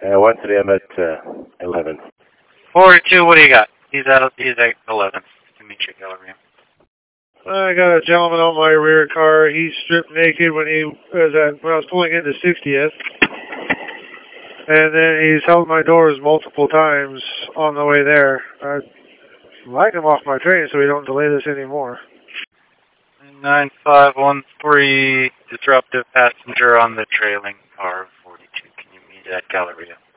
1 to the, I'm at 11. 42, what do you got? He's at 11. Dimitri Galleria. I got a gentleman on my rear car. He stripped naked when I was pulling into 60th. And then he's held my doors multiple times on the way there. I'd like him off my train so we don't delay this anymore. 9513, disruptive passenger on the trailing car 42. Can you meet at Galleria?